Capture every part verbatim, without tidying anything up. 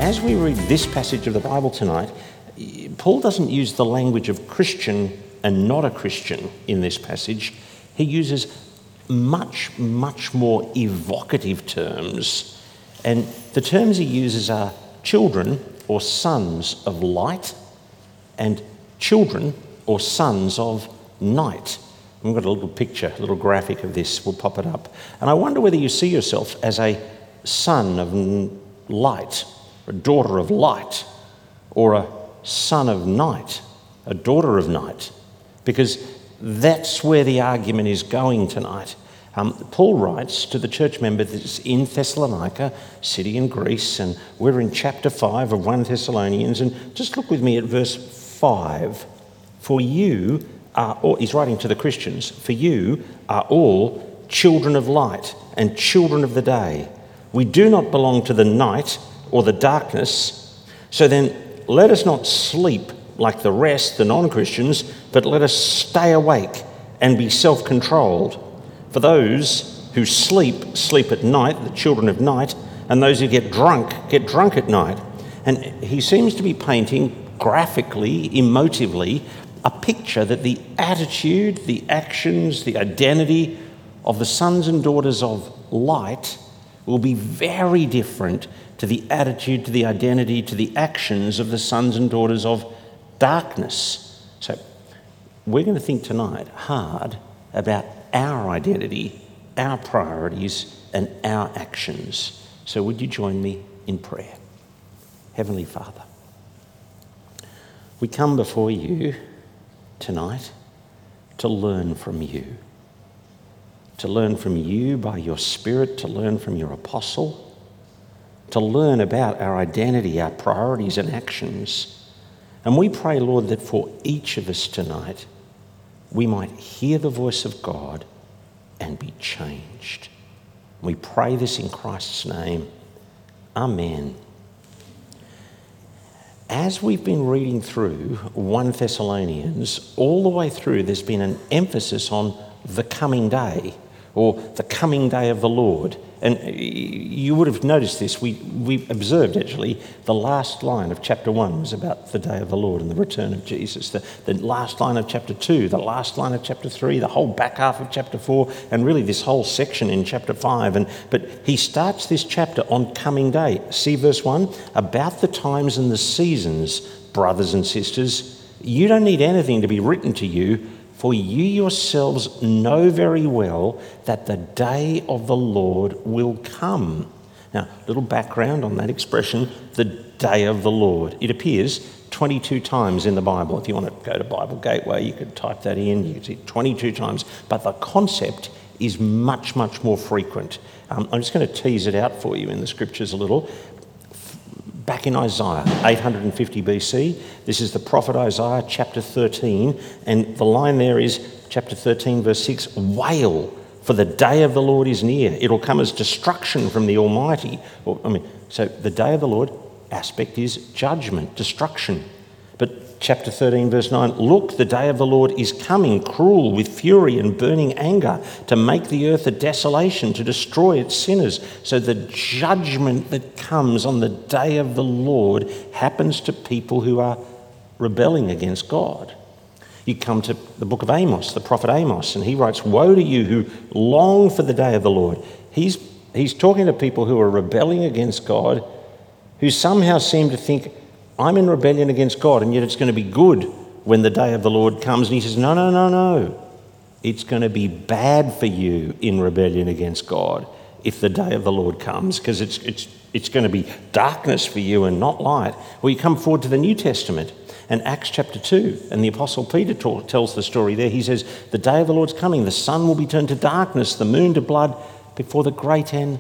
as we read this passage of the Bible tonight, Paul doesn't use the language of Christian and not a Christian in this passage. He uses much, much more evocative terms. And the terms he uses are children or sons of light and children or sons of night. We've got a little picture, a little graphic of this. We'll pop it up. And I wonder whether you see yourself as a son of light, a daughter of light, or a son of night, a daughter of night, because that's where the argument is going tonight. Um, Paul writes to the church member that's in Thessalonica, city in Greece, and we're in chapter five of First Thessalonians, and just look with me at verse five. For you are all, he's writing to the Christians, for you are all children of light and children of the day. We do not belong to the night or the darkness, so then let us not sleep like the rest, the non-Christians, but let us stay awake and be self-controlled. For those who sleep, sleep at night, the children of night, and those who get drunk, get drunk at night. And he seems to be painting graphically, emotively, a picture that the attitude, the actions, the identity of the sons and daughters of light will be very different to the attitude, to the identity, to the actions of the sons and daughters of darkness. So we're going to think tonight hard about our identity, our priorities, and our actions. So would you join me in prayer? Heavenly Father, we come before you tonight to learn from you. To learn from you by your Spirit, to learn from your apostle, to learn about our identity, our priorities and actions. And we pray, Lord, that for each of us tonight, we might hear the voice of God and be changed. We pray this in Christ's name. Amen. As we've been reading through First Thessalonians, all the way through there's been an emphasis on the coming day, or the coming day of the Lord. And you would have noticed this. We, we observed, actually, the last line of chapter one was about the day of the Lord and the return of Jesus. The, the last line of chapter two, the last line of chapter three, the whole back half of chapter four, and really this whole section in chapter five. And But he starts this chapter on coming day. See verse one? About the times and the seasons, brothers and sisters, you don't need anything to be written to you, for you yourselves know very well that the day of the Lord will come. Now, a little background on that expression, the day of the Lord. It appears twenty-two times in the Bible. If you want to go to Bible Gateway, you could type that in. You can see it twenty-two times. But the concept is much, much more frequent. Um, I'm just going to tease it out for you in the scriptures a little. Back in Isaiah, eight hundred fifty B C, this is the prophet Isaiah, chapter thirteen, and the line there is, chapter thirteen, verse six, wail, for the day of the Lord is near. It'll come as destruction from the Almighty. Or, I mean, so the day of the Lord aspect is judgment, destruction. But chapter thirteen, verse nine, look, the day of the Lord is coming, cruel with fury and burning anger, to make the earth a desolation, to destroy its sinners. So the judgment that comes on the day of the Lord happens to people who are rebelling against God. You come to the book of Amos, the prophet Amos, and he writes, woe to you who long for the day of the Lord. He's, he's talking to people who are rebelling against God, who somehow seem to think, I'm in rebellion against God, and yet it's going to be good when the day of the Lord comes. And he says, no, no, no, no. It's going to be bad for you in rebellion against God if the day of the Lord comes, because it's, it's, it's going to be darkness for you and not light. Well, you come forward to the New Testament and Acts chapter two, and the Apostle Peter ta- tells the story there. He says, the day of the Lord's coming. The sun will be turned to darkness, the moon to blood, before the great and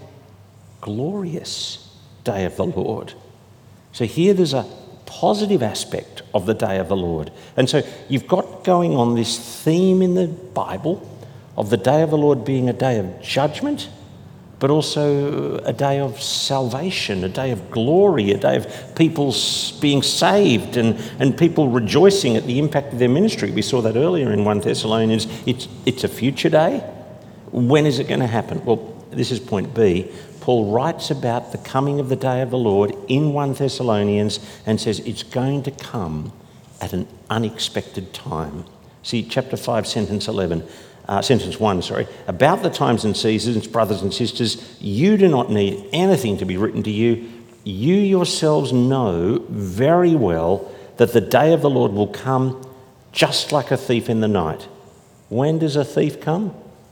glorious day of the Lord. So here there's a positive aspect of the day of the Lord. And so you've got going on this theme in the Bible of the day of the Lord being a day of judgment, but also a day of salvation, a day of glory, a day of people being saved and, and people rejoicing at the impact of their ministry. We saw that earlier in First Thessalonians. It's, it's a future day. When is it going to happen? Well, this is point B. Paul writes about the coming of the day of the Lord in First Thessalonians and says it's going to come at an unexpected time. See, chapter five, sentence eleven, uh, sentence one, sorry. About the times and seasons, brothers and sisters, you do not need anything to be written to you. You yourselves know very well that the day of the Lord will come just like a thief in the night. When does a thief come?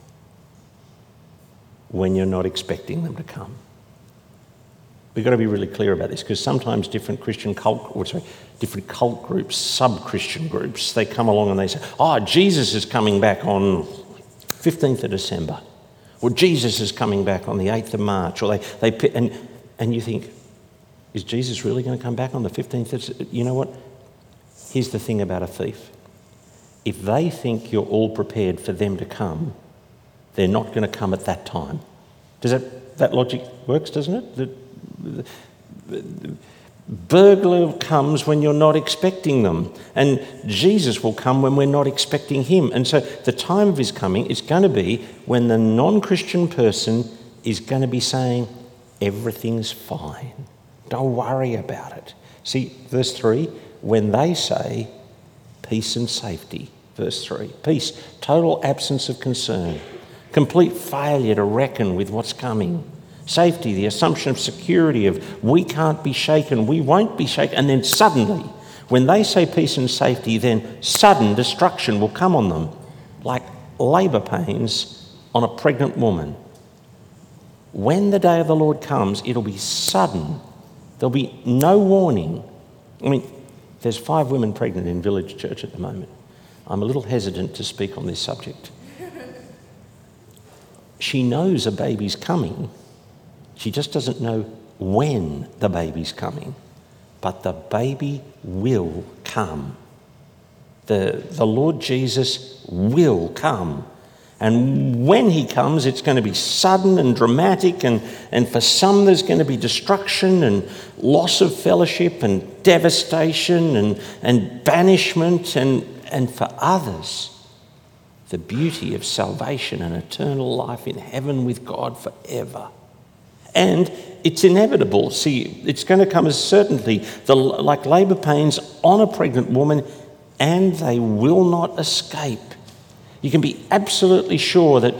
When you're not expecting them to come. We've got to be really clear about this, because sometimes different Christian cult, or sorry, different cult groups, sub-Christian groups, they come along and they say, oh, Jesus is coming back on fifteenth of December, or Jesus is coming back on the eighth of March, or they, they and, and you think, is Jesus really going to come back on the fifteenth? You know what? Here's the thing about a thief. If they think you're all prepared for them to come, they're not going to come at that time. Does that, that logic works, doesn't it? The, the, the burglar comes when you're not expecting them, and Jesus will come when we're not expecting him. And so the time of his coming is going to be when the non-Christian person is going to be saying, everything's fine. Don't worry about it. See, verse three, when they say peace and safety, verse three, peace, total absence of concern, complete failure to reckon with what's coming. Safety, the assumption of security of we can't be shaken, we won't be shaken. And then suddenly, when they say peace and safety, then sudden destruction will come on them, like labour pains on a pregnant woman. When the day of the Lord comes, it'll be sudden. There'll be no warning. I mean, there's five women pregnant in Village Church at the moment. I'm a little hesitant to speak on this subject. She knows a baby's coming. She just doesn't know when the baby's coming. But the baby will come. The, the Lord Jesus will come. And when he comes, it's going to be sudden and dramatic, and, and for some there's going to be destruction and loss of fellowship and devastation and, and banishment, and, and for others, the beauty of salvation and eternal life in heaven with God forever. And it's inevitable. See, it's going to come as certainty, the, like labour pains on a pregnant woman, and they will not escape. You can be absolutely sure that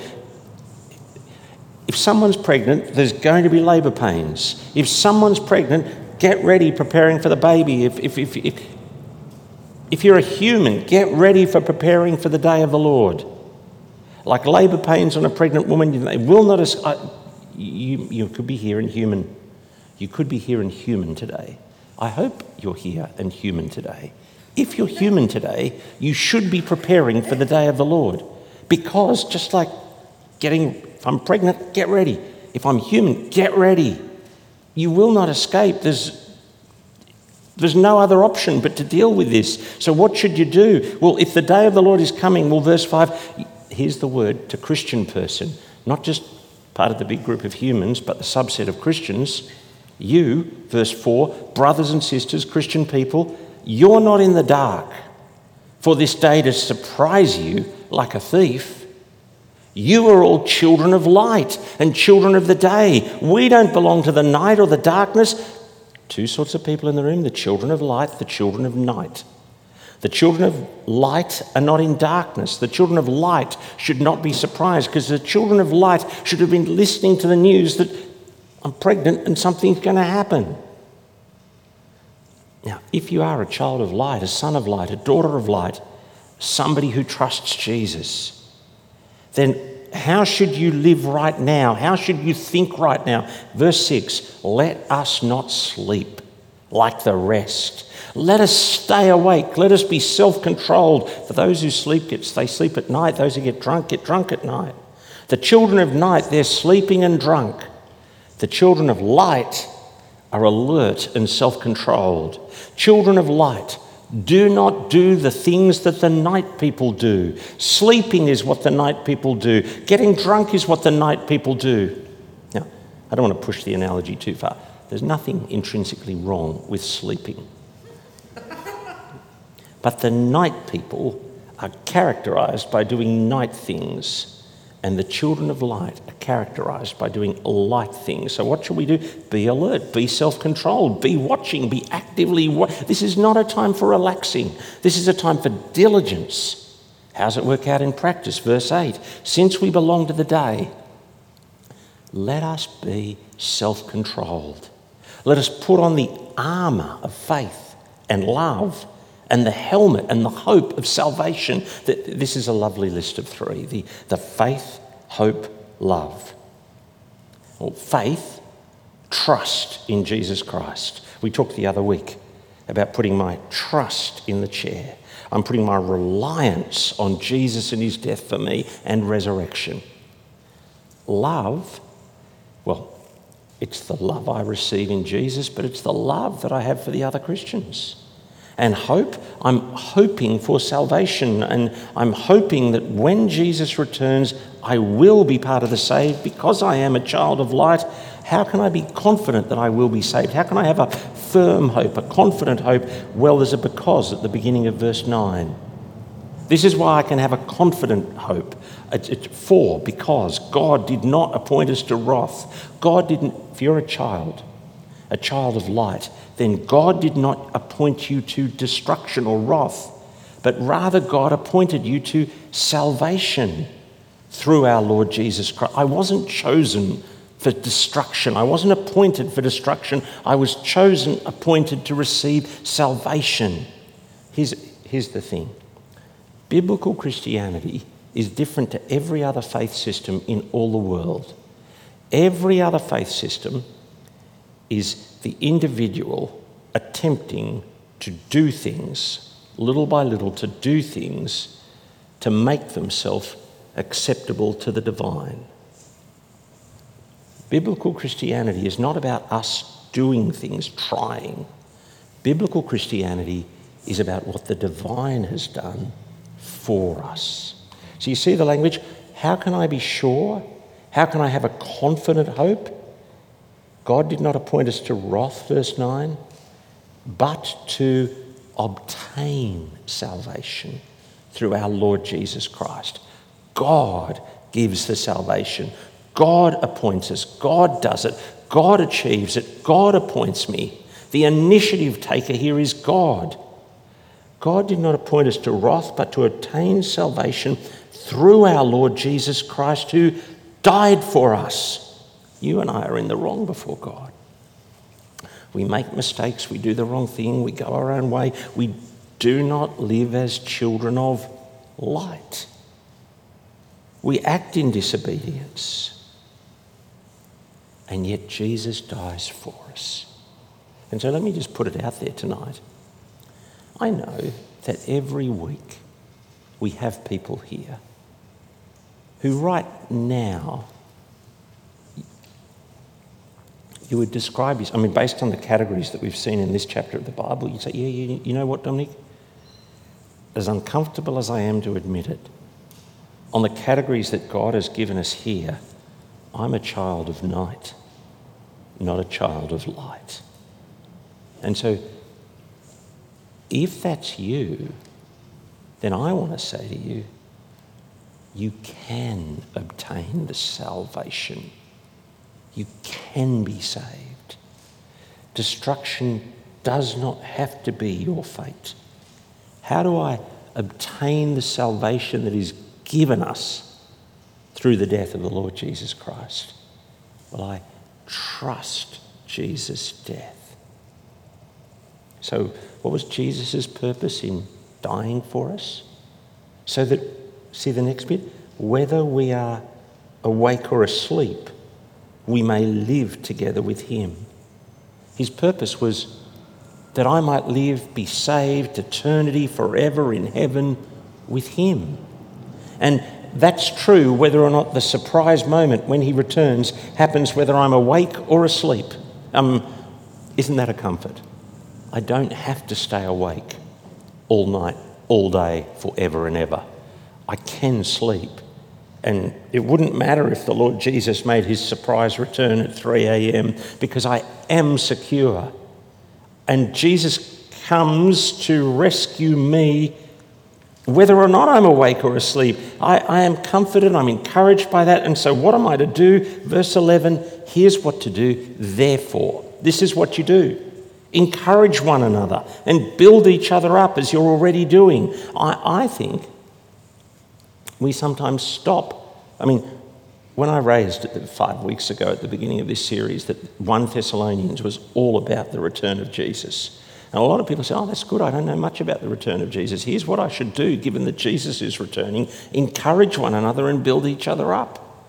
if someone's pregnant, there's going to be labour pains. If someone's pregnant, get ready preparing for the baby. If, if, if, if, if you're a human, get ready for preparing for the day of the Lord. Like labour pains on a pregnant woman, they will not escape. You, you could be here and human. You could be here and human today. I hope you're here and human today. If you're human today, you should be preparing for the day of the Lord. Because just like getting, if I'm pregnant, get ready. If I'm human, get ready. You will not escape. There's, there's no other option but to deal with this. So what should you do? Well, if the day of the Lord is coming, well, verse five, here's the word to Christian person, not just part of the big group of humans, but the subset of Christians. You, verse four, brothers and sisters, Christian people, you're not in the dark for this day to surprise you like a thief. You are all children of light and children of the day. We don't belong to the night or the darkness. Two sorts of people in the room, the children of light, the children of night. The children of light are not in darkness. The children of light should not be surprised, because the children of light should have been listening to the news that I'm pregnant and something's going to happen. Now, if you are a child of light, a son of light, a daughter of light, somebody who trusts Jesus, then how should you live right now? How should you think right now? Verse six, let us not sleep like the rest. Let us stay awake. Let us be self-controlled. For those who sleep, get, they sleep at night. Those who get drunk, get drunk at night. The children of night, they're sleeping and drunk. The children of light are alert and self-controlled. Children of light, do not do the things that the night people do. Sleeping is what the night people do. Getting drunk is what the night people do. Now, I don't want to push the analogy too far. There's nothing intrinsically wrong with sleeping. But the night people are characterised by doing night things. And the children of light are characterised by doing light things. So what should we do? Be alert, be self-controlled, be watching, be actively... Wa- this is not a time for relaxing. This is a time for diligence. How does it work out in practice? Verse eight, since we belong to the day, let us be self-controlled. Let us put on the armour of faith and love and the helmet and the hope of salvation. This is a lovely list of three. The, the faith, hope, love. Well, faith, trust in Jesus Christ. We talked the other week about putting my trust in the chair. I'm putting my reliance on Jesus and his death for me and resurrection. Love, well, it's the love I receive in Jesus, but it's the love that I have for the other Christians. And hope, I'm hoping for salvation, and I'm hoping that when Jesus returns, I will be part of the saved because I am a child of light. How can I be confident that I will be saved? How can I have a firm hope, a confident hope? Well, there's a because at the beginning of verse nine. This is why I can have a confident hope. It's, it's for, because God did not appoint us to wrath. God didn't, if you're a child, a child of light, then God did not appoint you to destruction or wrath, but rather God appointed you to salvation through our Lord Jesus Christ. I wasn't chosen for destruction. I wasn't appointed for destruction. I was chosen, appointed to receive salvation. Here's, here's the thing. Biblical Christianity is different to every other faith system in all the world. Every other faith system is the individual attempting to do things, little by little, to do things to make themselves acceptable to the divine. Biblical Christianity is not about us doing things, trying. Biblical Christianity is about what the divine has done for us. So you see the language? How can I be sure? How can I have a confident hope? God did not appoint us to wrath, verse nine, but to obtain salvation through our Lord Jesus Christ. God gives the salvation. God appoints us. God does it. God achieves it. God appoints me. The initiative taker here is God. God did not appoint us to wrath, but to obtain salvation through our Lord Jesus Christ, who died for us. You and I are in the wrong before God. We make mistakes, we do the wrong thing, we go our own way. We do not live as children of light. We act in disobedience. And yet Jesus dies for us. And so let me just put it out there tonight. I know that every week we have people here who right now, you would describe yourself, I mean, based on the categories that we've seen in this chapter of the Bible, you'd say, yeah, you, you know what, Dominic? As uncomfortable as I am to admit it, on the categories that God has given us here, I'm a child of night, not a child of light. And so, if that's you, then I want to say to you, you can obtain the salvation. You can be saved. Destruction does not have to be your fate. How do I obtain the salvation that is given us through the death of the Lord Jesus Christ? Well, I trust Jesus' death. So what was Jesus' purpose in dying for us? So that, see the next bit? Whether we are awake or asleep, we may live together with him. His purpose was that I might live, be saved, eternity forever in heaven with him. And that's true whether or not the surprise moment when he returns happens whether I'm awake or asleep. Um, isn't that a comfort? I don't have to stay awake all night, all day, forever and ever. I can sleep. And it wouldn't matter if the Lord Jesus made his surprise return at three a.m. because I am secure. And Jesus comes to rescue me Whether or not I'm awake or asleep, I, I am comforted, I'm encouraged by that. And so what am I to do? Verse eleven, here's what to do. Therefore, this is what you do. Encourage one another and build each other up as you're already doing. I, I think we sometimes stop. I mean, when I raised five weeks ago at the beginning of this series that First Thessalonians was all about the return of Jesus. And a lot of people say, oh, that's good, I don't know much about the return of Jesus. Here's what I should do, given that Jesus is returning. Encourage one another and build each other up.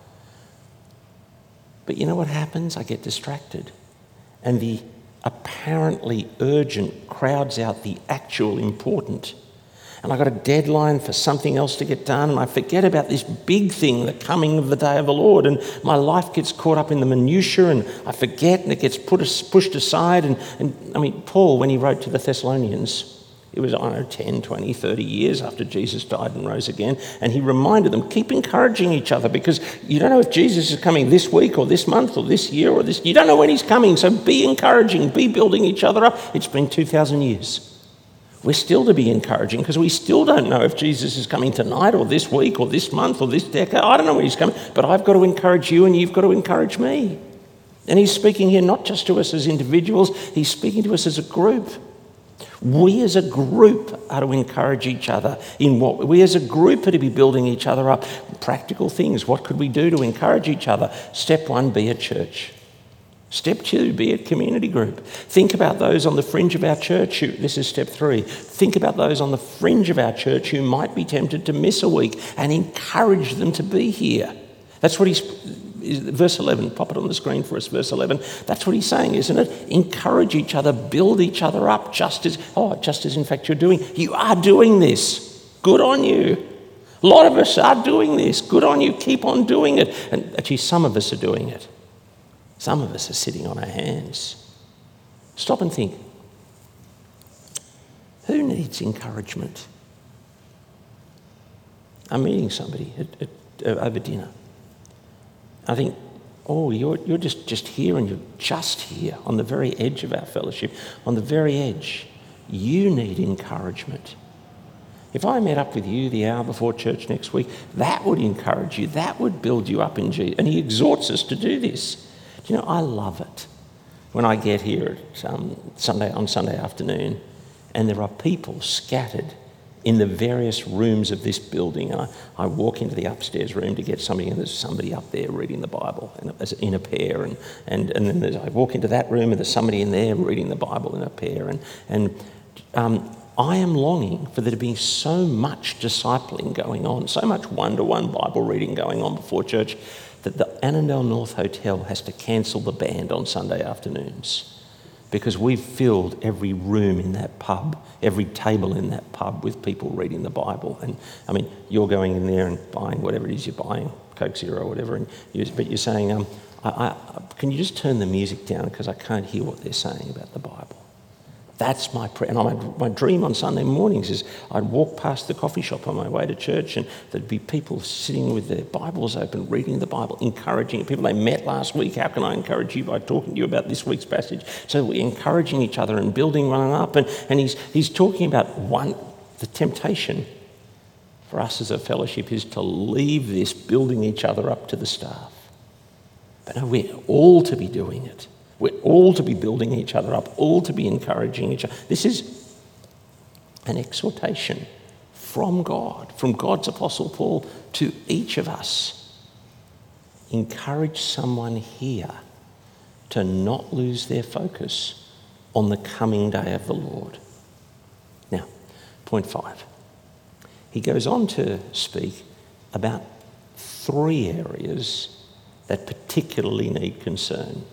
But you know what happens? I get distracted. And the apparently urgent crowds out the actual important. And I've got a deadline for something else to get done, and I forget about this big thing, the coming of the day of the Lord, and my life gets caught up in the minutiae, and I forget, and it gets put pushed aside. And, and I mean, Paul, when he wrote to the Thessalonians, it was, I don't know, ten, twenty, thirty years after Jesus died and rose again, and he reminded them, keep encouraging each other, because you don't know if Jesus is coming this week or this month or this year or this, you don't know when he's coming, so be encouraging, be building each other up. It's been two thousand years. We're still to be encouraging because we still don't know if Jesus is coming tonight or this week or this month or this decade. I don't know when he's coming, but I've got to encourage you and you've got to encourage me. And he's speaking here not just to us as individuals, he's speaking to us as a group. We as a group are to encourage each other in what we as a group are to be building each other up. Practical things. What could we do to encourage each other? Step one, be a church. Step two, be a community group. Think about those on the fringe of our church. Who, this is step three. Think about those on the fringe of our church who might be tempted to miss a week and encourage them to be here. That's what he's, verse eleven, pop it on the screen for us, verse eleven. That's what he's saying, isn't it? Encourage each other, build each other up, just as, oh, just as in fact you're doing. You are doing this. Good on you. A lot of us are doing this. Good on you. Keep on doing it. And actually, some of us are doing it. Some of us are sitting on our hands. Stop and think. Who needs encouragement? I'm meeting somebody at, at, uh, over dinner. I think, oh, you're, you're just, just here and you're just here on the very edge of our fellowship, on the very edge. You need encouragement. If I met up with you the hour before church next week, that would encourage you. That would build you up in Jesus. And he exhorts us to do this. You know, I love it when I get here at, um, Sunday on Sunday afternoon and there are people scattered in the various rooms of this building. And I, I walk into the upstairs room to get something and there's somebody up there reading the Bible in, in a pair. And, and, and then there's, I walk into that room and there's somebody in there reading the Bible in a pair. And, and um, I am longing for there to be so much discipling going on, so much one-to-one Bible reading going on before church, that the Annandale North Hotel has to cancel the band on Sunday afternoons because we've filled every room in that pub, every table in that pub with people reading the Bible. And I mean, you're going in there and buying whatever it is you're buying, Coke Zero or whatever, and you, but you're saying, um, I, I, can you just turn the music down because I can't hear what they're saying about the Bible? That's my prayer. And my, my dream on Sunday mornings is I'd walk past the coffee shop on my way to church and there'd be people sitting with their Bibles open, reading the Bible, encouraging people they met last week. How can I encourage you by talking to you about this week's passage? So we're encouraging each other and building one up. And, and he's, he's talking about one, the temptation for us as a fellowship is to leave this building each other up to the staff. But no, we're all to be doing it. We're all to be building each other up, all to be encouraging each other. This is an exhortation from God, from God's Apostle Paul to each of us. Encourage someone here to not lose their focus on the coming day of the Lord. Now, point five. He goes on to speak about three areas that particularly need concern.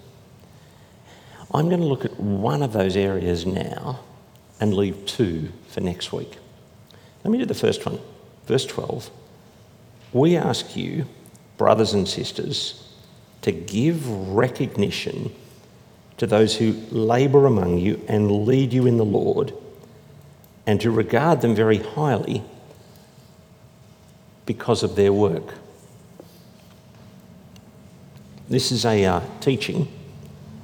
I'm going to look at one of those areas now and leave two for next week. Let me do the first one. Verse twelve. We ask you, brothers and sisters, to give recognition to those who labour among you and lead you in the Lord, and to regard them very highly because of their work. This is a uh, teaching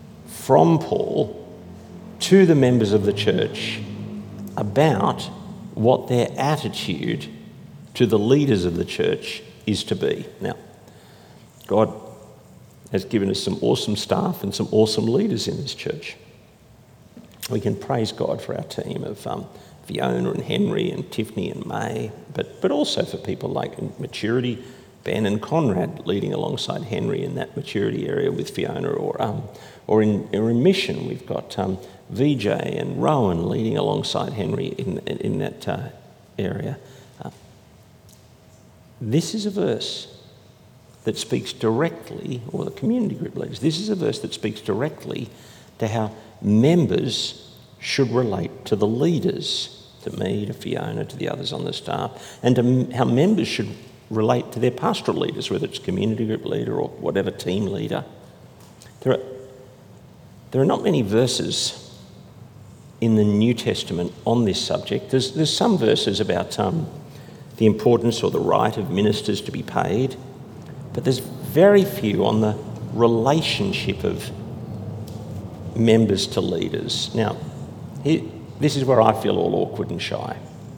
from Paul to the members of the church about what their attitude to the leaders of the church is to be. Now, God has given us some awesome staff and some awesome leaders in this church. We can praise God for our team of um, Fiona and Henry and Tiffany and May, but, but also for people like in maturity, Ben and Conrad leading alongside Henry in that maturity area with Fiona, or um, or in, or in mission we've got um, V J and Rowan leading alongside Henry in, in that uh, area. Uh, this is a verse that speaks directly, or the community group leaders, this is a verse that speaks directly to how members should relate to the leaders, to me, to Fiona, to the others on the staff, and to m- how members should relate to their pastoral leaders, whether it's community group leader or whatever team leader. There are, there are not many verses in the New Testament on this subject. There's, there's some verses about um, the importance or the right of ministers to be paid, but there's very few on the relationship of members to leaders. Now, here, this is where I feel all awkward and shy.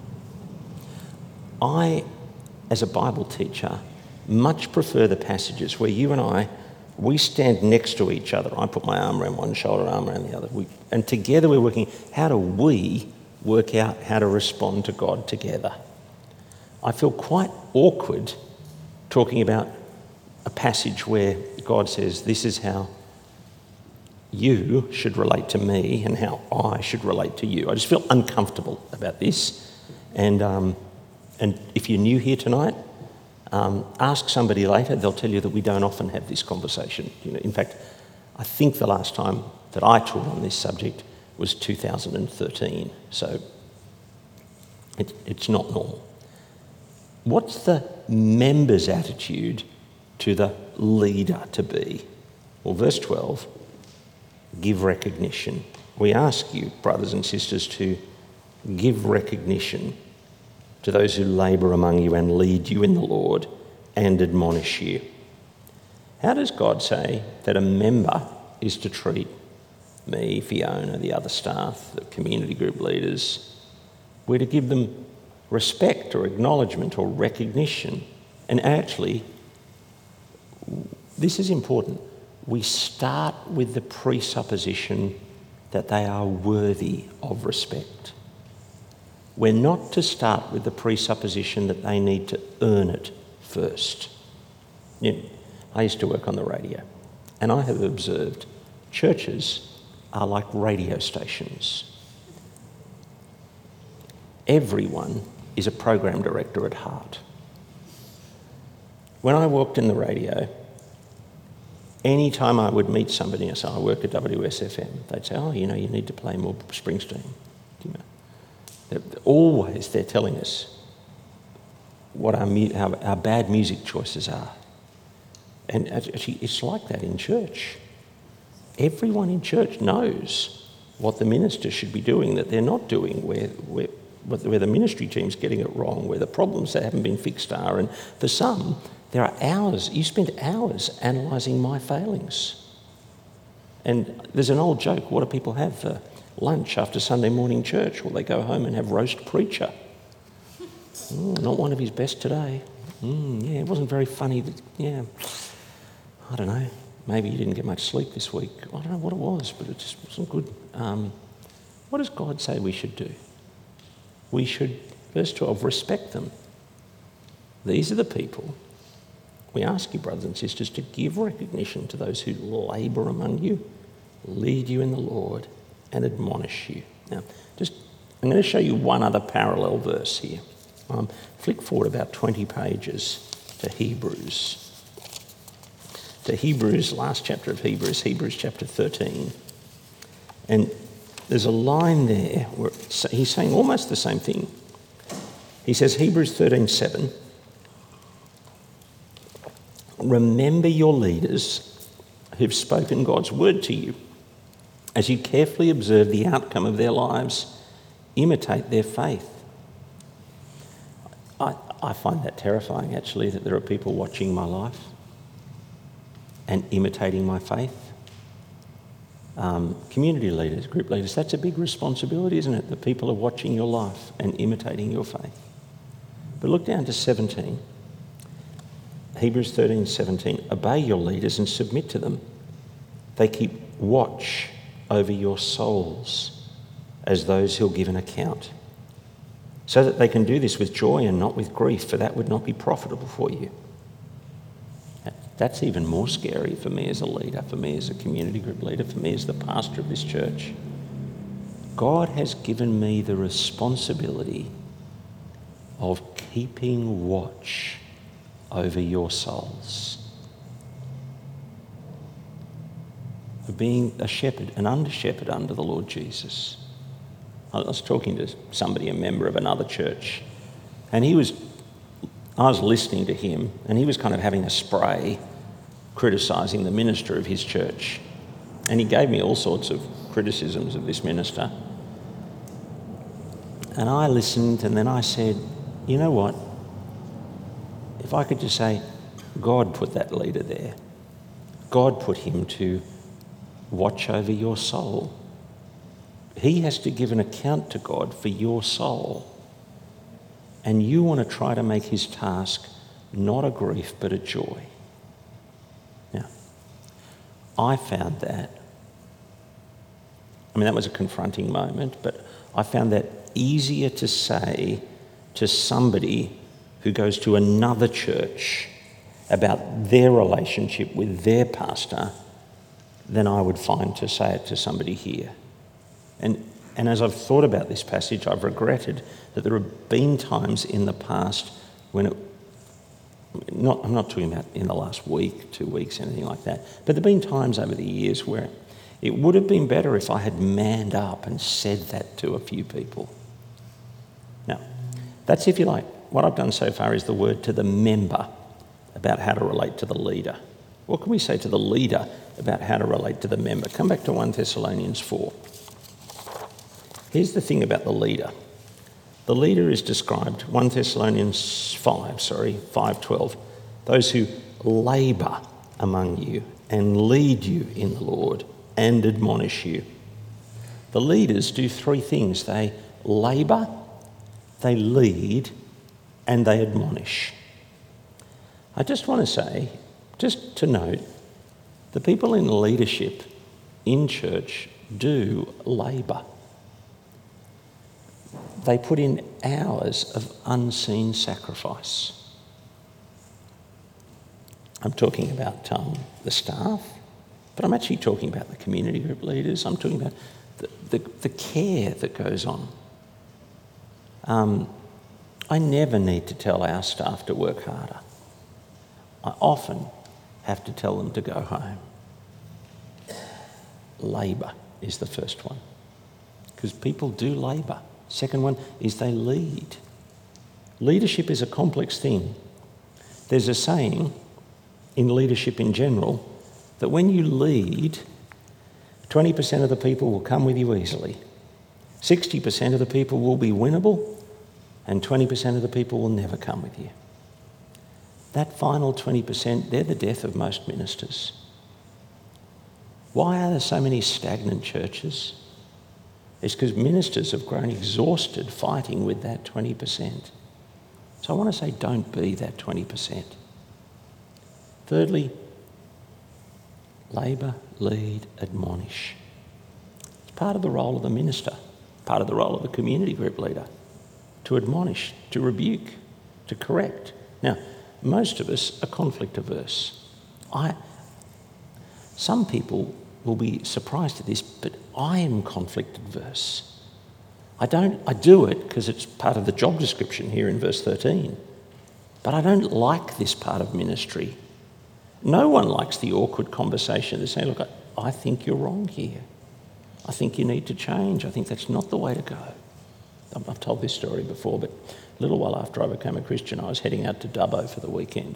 I, as a Bible teacher, much prefer the passages where you and I, we stand next to each other. I put my arm around one shoulder, arm around the other. We, and together we're working, how do we work out how to respond to God together? I feel quite awkward talking about a passage where God says, this is how you should relate to me and how I should relate to you. I just feel uncomfortable about this. And um, and if you're new here tonight, um, ask somebody later. They'll tell you that we don't often have this conversation. You know, in fact, I think the last time that I taught on this subject was two thousand thirteen. So it, it's not normal. What's the member's attitude to the leader to be? Well, verse twelve, give recognition. We ask you, brothers and sisters, to give recognition to those who labour among you and lead you in the Lord and admonish you. How does God say that a member is to treat me, Fiona, the other staff, the community group leaders? We're to give them respect or acknowledgement or recognition. And actually, this is important. We start with the presupposition that they are worthy of respect. We're not to start with the presupposition that they need to earn it first. You know, I used to work on the radio, and I have observed churches are like radio stations. Everyone is a program director at heart. When I worked in the radio, any time I would meet somebody and say, I work at W S F M, they'd say, oh, you know, you need to play more Springsteen. You know, they're, always they're telling us what our, our, our bad music choices are. And actually, it's like that in church. Everyone in church knows what the minister should be doing that they're not doing, where, where, where the ministry team's getting it wrong, where the problems that haven't been fixed are. And for some, there are hours, you spend hours analysing my failings. And there's an old joke, what do people have for lunch after Sunday morning church? Well, they go home and have roast preacher. Oh, not one of his best today. Mm, yeah, it wasn't very funny. That, yeah, I don't know. Maybe you didn't get much sleep this week. I don't know what it was, but it just wasn't good. Um, what does God say we should do? We should, verse twelve, respect them. These are the people. We ask you, brothers and sisters, to give recognition to those who labour among you, lead you in the Lord, and admonish you. Now, just I'm going to show you one other parallel verse here. Um, flick forward about twenty pages to Hebrews. To Hebrews, last chapter of Hebrews, Hebrews chapter thirteen. And there's a line there where he's saying almost the same thing. He says, Hebrews thirteen seven, remember your leaders who've spoken God's word to you. As you carefully observe the outcome of their lives, imitate their faith. I, I find that terrifying, actually, that there are people watching my life and imitating my faith. um, community leaders, group leaders. That's a big responsibility, isn't it? That people are watching your life and imitating your faith. But look down to seventeen. Hebrews thirteen seventeen. Obey your leaders and submit to them. They keep watch over your souls as those who'll give an account, so that they can do this with joy and not with grief, for that would not be profitable for you. That's even more scary for me as a leader, for me as a community group leader, for me as the pastor of this church. God has given me the responsibility of keeping watch over your souls, of being a shepherd, an under-shepherd under the Lord Jesus. I was talking to somebody, a member of another church, and he was, I was listening to him, and he was kind of having a spray criticising the minister of his church. And he gave me all sorts of criticisms of this minister. And I listened, and then I said, you know what? If I could just say, God put that leader there. God put him to watch over your soul. He has to give an account to God for your soul. And you want to try to make his task not a grief but a joy. Now, I found that, I mean, that was a confronting moment, but I found that easier to say to somebody who goes to another church about their relationship with their pastor than I would find to say it to somebody here. And, and as I've thought about this passage, I've regretted that there have been times in the past when it, not, I'm not talking about in the last week, two weeks, anything like that, but there have been times over the years where it would have been better if I had manned up and said that to a few people. Now, that's, if you like, what I've done so far is the word to the member about how to relate to the leader. What can we say to the leader about how to relate to the member? Come back to First Thessalonians four. Here's the thing about the leader. The leader is described, First Thessalonians five, sorry, five twelve. Those who labour among you and lead you in the Lord and admonish you. The leaders do three things. They labour, they lead, and they admonish. I just want to say, just to note, the people in leadership in church do labour. They put in hours of unseen sacrifice. I'm talking about um, the staff, but I'm actually talking about the community group leaders. I'm talking about the, the, the care that goes on. Um, I never need to tell our staff to work harder. I often have to tell them to go home. Labour is the first one, because people do labour. Second one is they lead. Leadership is a complex thing. There's a saying in leadership in general that when you lead, twenty percent of the people will come with you easily, sixty percent of the people will be winnable, and twenty percent of the people will never come with you. That final twenty percent, they're the death of most ministers. Why are there so many stagnant churches? It's because ministers have grown exhausted fighting with that twenty percent. So I want to say, don't be that twenty percent. Thirdly, labour, lead, admonish. It's part of the role of the minister, part of the role of the community group leader, to admonish, to rebuke, to correct. Now, most of us are conflict averse. I, some people will be surprised at this, but I am conflict adverse. I don't, I do it because it's part of the job description here in verse thirteen, but I don't like this part of ministry. No one likes the awkward conversation. They say, look, I, I think you're wrong here. I think you need to change. I think that's not the way to go. I've told this story before, but a little while after I became a Christian, I was heading out to Dubbo for the weekend.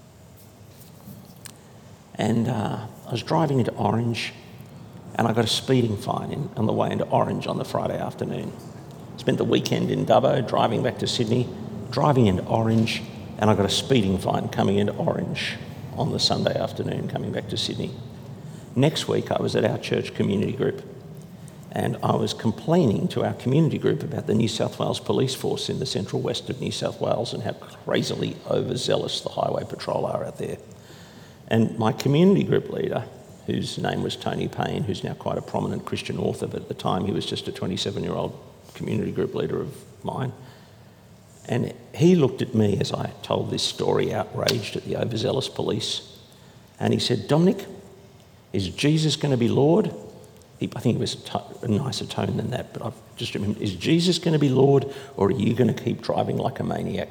And uh, I was driving into Orange, and I got a speeding fine in, on the way into Orange on the Friday afternoon. Spent the weekend in Dubbo, driving back to Sydney, driving into Orange, and I got a speeding fine coming into Orange on the Sunday afternoon, coming back to Sydney. Next week, I was at our church community group, and I was complaining to our community group about the New South Wales Police Force in the central west of New South Wales and how crazily overzealous the highway patrol are out there. And my community group leader, whose name was Tony Payne, who's now quite a prominent Christian author, but at the time he was just a twenty-seven-year-old community group leader of mine, and he looked at me as I told this story, outraged at the overzealous police, and he said, "Dominic, is Jesus going to be Lord?" He, I think it was a, to- a nicer tone than that, but I've just remembered, is Jesus going to be Lord, or are you going to keep driving like a maniac?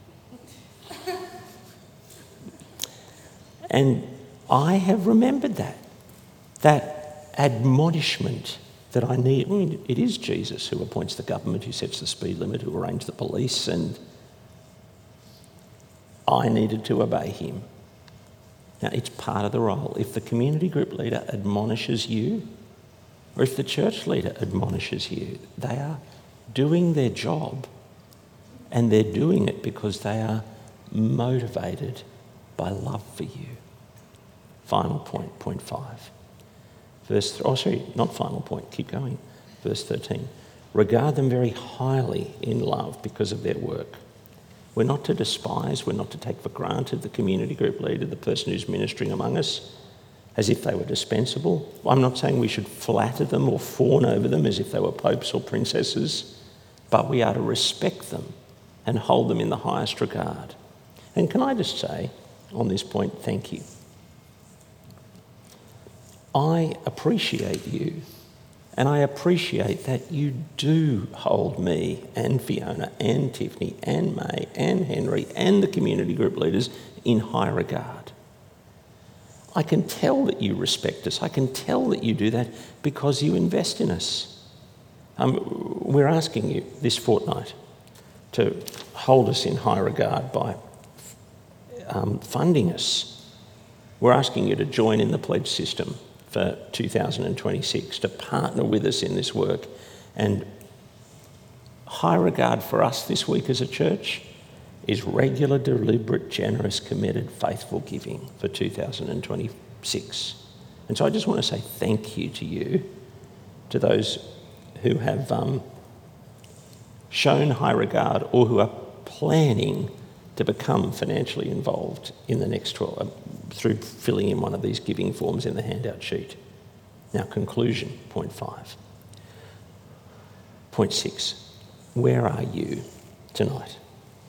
And I have remembered that, that admonishment that I need. I mean, it is Jesus who appoints the government, who sets the speed limit, who arranges the police, and I needed to obey him. Now, it's part of the role. If the community group leader admonishes you, or if the church leader admonishes you, they are doing their job, and they're doing it because they are motivated by love for you. Final point, point five. Verse, th- oh sorry, not final point, keep going. Verse thirteen. Regard them very highly in love because of their work. We're not to despise, we're not to take for granted the community group leader, the person who's ministering among us, as if they were dispensable. I'm not saying we should flatter them or fawn over them as if they were popes or princesses, but we are to respect them and hold them in the highest regard. And can I just say, on this point, thank you. I appreciate you, and I appreciate that you do hold me and Fiona and Tiffany and May and Henry and the community group leaders in high regard. I can tell that you respect us. I can tell that you do that because you invest in us. Um, we're asking you this fortnight to hold us in high regard by um, funding us. We're asking you to join in the pledge system for two thousand twenty-six, to partner with us in this work. And high regard for us this week as a church is regular, deliberate, generous, committed, faithful giving for two thousand twenty-six. And so I just want to say thank you to you, to those who have um, shown high regard or who are planning to become financially involved in the next twelve, uh, through filling in one of these giving forms in the handout sheet. Now, conclusion, point five. Point six, where are you tonight?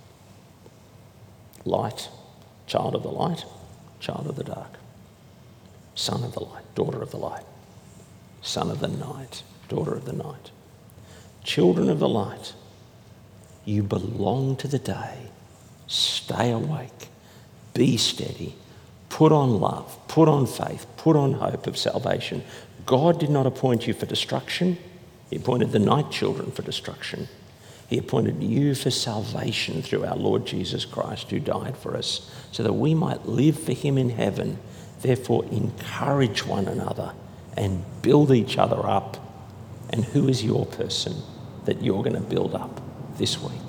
Light, child of the light, child of the dark. Son of the light, daughter of the light. Son of the night, daughter of the night. Children of the light, you belong to the day. Stay awake, be steady, put on love, put on faith, put on hope of salvation. God did not appoint you for destruction. He appointed the night children for destruction. He appointed you for salvation through our Lord Jesus Christ, who died for us, so that we might live for him in heaven. Therefore, encourage one another and build each other up. And who is your person that you're going to build up this week?